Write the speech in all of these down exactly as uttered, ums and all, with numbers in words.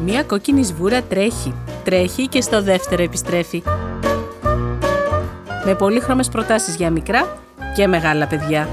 Μία κόκκινη σβούρα τρέχει, τρέχει και στο δεύτερο επιστρέφει. Με πολύχρωμες προτάσεις για μικρά και μεγάλα παιδιά.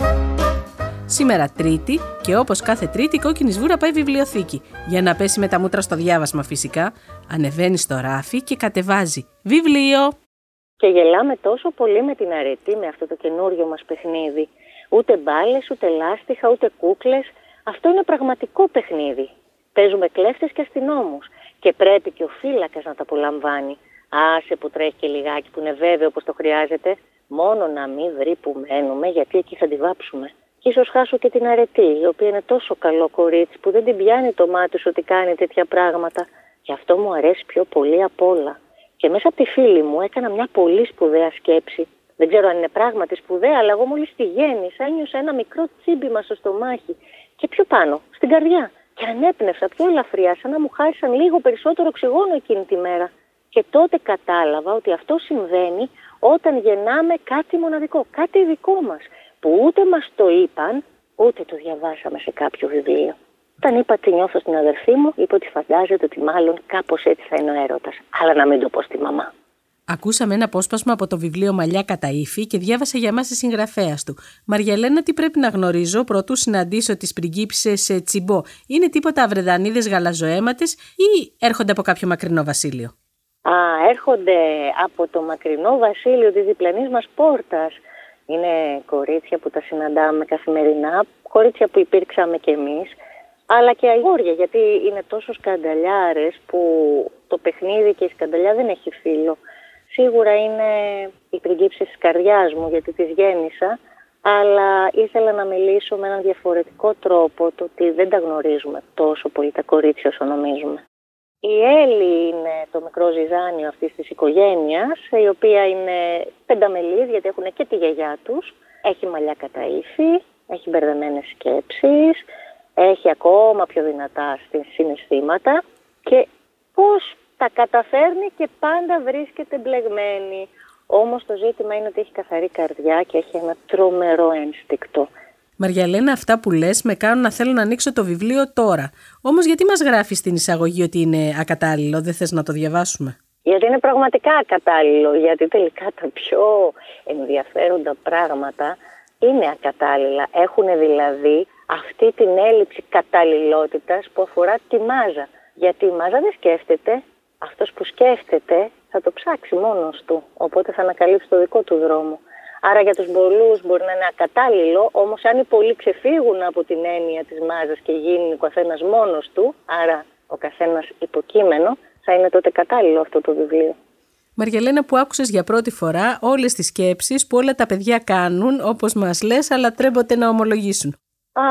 Σήμερα Τρίτη και όπως κάθε Τρίτη η κόκκινη σβούρα πάει βιβλιοθήκη. Για να πέσει με τα μούτρα στο διάβασμα φυσικά, ανεβαίνει στο ράφι και κατεβάζει βιβλίο. Και γελάμε τόσο πολύ με την αρετή με αυτό το καινούριο μας παιχνίδι. Ούτε μπάλες, ούτε λάστιχα, ούτε κούκλες. Αυτό είναι πραγματικό παιχνίδι. Παίζουμε κλέφτες και αστυνόμους. Και πρέπει και ο φύλακας να τα απολαμβάνει. Άσε που τρέχει και λιγάκι που είναι βέβαιο πως το χρειάζεται. Μόνο να μην βρει που μένουμε, γιατί εκεί θα τη βάψουμε. Και ίσως χάσω και την αρετή, η οποία είναι τόσο καλό κορίτσι που δεν την πιάνει το μάτι σου ότι κάνει τέτοια πράγματα. Γι' αυτό μου αρέσει πιο πολύ απ' όλα. Και μέσα από τη φίλη μου έκανα μια πολύ σπουδαία σκέψη. Δεν ξέρω αν είναι πράγματι σπουδαία, αλλά εγώ μόλις τη γέννησα ένιωσα ένα μικρό τσίμπημα στο στομάχι. Και πιο πάνω, στην καρδιά. Και ανέπνευσα πιο ελαφριά, σαν να μου χάρισαν λίγο περισσότερο οξυγόνο εκείνη τη μέρα. Και τότε κατάλαβα ότι αυτό συμβαίνει όταν γεννάμε κάτι μοναδικό, κάτι δικό μας, που ούτε μας το είπαν, ούτε το διαβάσαμε σε κάποιο βιβλίο. Όταν είπα τι νιώθω στην αδερφή μου, είπε ότι φαντάζεται ότι μάλλον κάπως έτσι θα είναι ο έρωτας. Αλλά να μην το πω στη μαμά. Ακούσαμε ένα απόσπασμα από το βιβλίο Μαλλιά κατά ύφη και διάβασε για μας η συγγραφέας του. Μαριαλένα, τι πρέπει να γνωρίζω προτού συναντήσω τις πριγκίπισσες Τσιμπό? Είναι τίποτα αβρεδανίδες γαλαζοαίματες ή έρχονται από κάποιο μακρινό βασίλειο? Α, έρχονται από το μακρινό βασίλειο της διπλανής μας πόρτας. Είναι κορίτσια που τα συναντάμε καθημερινά, κορίτσια που υπήρξαμε κι εμείς, αλλά και αγόρια, γιατί είναι τόσο σκανταλιάρες που το παιχνίδι και η σκανταλιά δεν έχει φίλο. Σίγουρα είναι η πριγκίψη της καρδιάς μου, γιατί τις γέννησα, αλλά ήθελα να μιλήσω με έναν διαφορετικό τρόπο, το ότι δεν τα γνωρίζουμε τόσο πολύ τα κορίτσια όσο νομίζουμε. Η Έλλη είναι το μικρό ζυζάνιο αυτής της οικογένειας, η οποία είναι πενταμελής, γιατί έχουν και τη γιαγιά τους. Έχει μαλλιά κατά ύφη, έχει μπερδεμένες σκέψεις, έχει ακόμα πιο δυνατά συναισθήματα και πώς τα καταφέρνει και πάντα βρίσκεται μπλεγμένη. Όμως το ζήτημα είναι ότι έχει καθαρή καρδιά και έχει ένα τρομερό ένστικτο. Μαριαλένα, αυτά που λες με κάνουν να θέλω να ανοίξω το βιβλίο τώρα. Όμως γιατί μας γράφεις στην εισαγωγή ότι είναι ακατάλληλο, δεν θες να το διαβάσουμε? Γιατί είναι πραγματικά ακατάλληλο, γιατί τελικά τα πιο ενδιαφέροντα πράγματα είναι ακατάλληλα. Έχουν δηλαδή αυτή την έλλειψη καταλληλότητας που αφορά τη μάζα. Γιατί η μάζα δεν σκέφτεται, αυτός που σκέφτεται θα το ψάξει μόνος του, οπότε θα ανακαλύψει το δικό του δρόμο. Άρα για τους πολλούς μπορεί να είναι ακατάλληλο, όμως αν οι πολλοί ξεφύγουν από την έννοια της μάζας και γίνει ο καθένας μόνος του, άρα ο καθένας υποκείμενο, θα είναι τότε κατάλληλο αυτό το βιβλίο. Μαριαλένα, που άκουσες για πρώτη φορά όλες τις σκέψεις που όλα τα παιδιά κάνουν, όπως μας λες, αλλά τρέμποτε να ομολογήσουν? Α,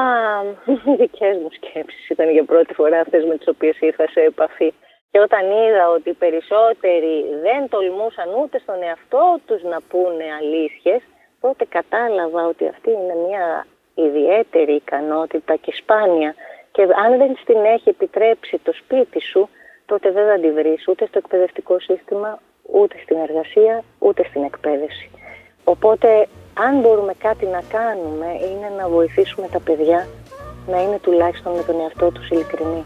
οι δικές μου σκέψεις ήταν για πρώτη φορά αυτές με τις οποίες ήρθα σε επαφή. Και όταν είδα ότι οι περισσότεροι δεν τολμούσαν ούτε στον εαυτό τους να πούνε αλήθειες, τότε κατάλαβα ότι αυτή είναι μια ιδιαίτερη ικανότητα και σπάνια. Και αν δεν την έχει επιτρέψει το σπίτι σου, τότε δεν θα τη βρεις ούτε στο εκπαιδευτικό σύστημα, ούτε στην εργασία, ούτε στην εκπαίδευση. Οπότε, αν μπορούμε κάτι να κάνουμε, είναι να βοηθήσουμε τα παιδιά να είναι τουλάχιστον με τον εαυτό τους ειλικρινοί.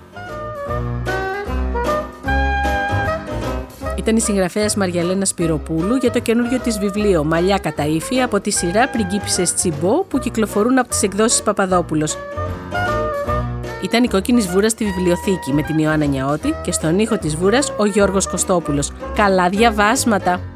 Ήταν η συγγραφέας Μαριαλένα Σπυροπούλου για το καινούριο της βιβλίο «Μαλλιά κατά ύφη» από τη σειρά «Πριγκίπισσες Τσιμπό» που κυκλοφορούν από τις εκδόσεις Παπαδόπουλος. Ήταν η κόκκινη σβούρα στη βιβλιοθήκη με την Ιωάννα Νιαώτη και στον ήχο της βούρας ο Γιώργος Κωστόπουλος. Καλά διαβάσματα!